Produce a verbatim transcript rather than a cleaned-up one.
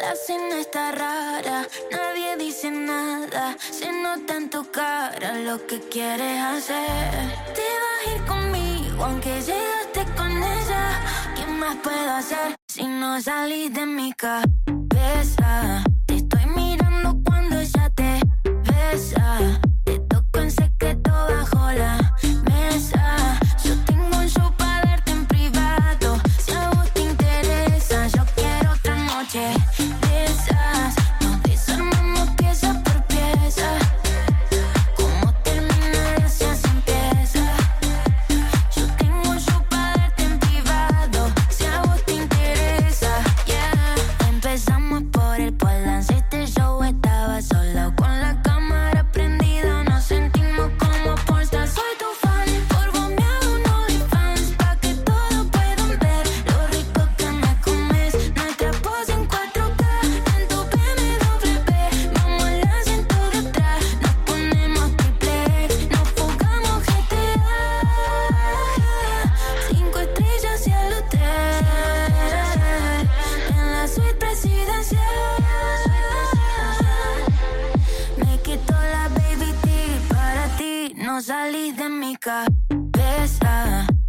cena está rara, nadie dice nada. Se nota en tu cara lo que quieres hacer. Te vas a ir conmigo aunque llegaste con ella. ¿Qué más puedo hacer si no salís de mi cabeza? Te estoy mirando cuando ella te besa. Te toco en secreto bajo la mesa. Yo tengo un show para darte en privado. Si a vos te interesa, yo quiero otra noche de esas. Nos desarmamos pieza por pieza. Como termina y así así empieza. Yo tengo un show para darte en privado. Si a vos te interesa, yeah. Empezamos por el Polanski. Este show estaba sola con la cámara prendida. Nos sentimos como pornstar. Soy tu fan, por vos me hago un OnlyFans. Pa' que todos puedan ver lo rico que me comes. Nuestra pose en cuatro K, en tu B M W. Vamos al asiento de atrás, nos ponemos triple X. Nos fugamos G T A. Cinco estrellas y el hotel. En la suite presidencial. Me quito la baby T para ti. No salís de mi cabeza.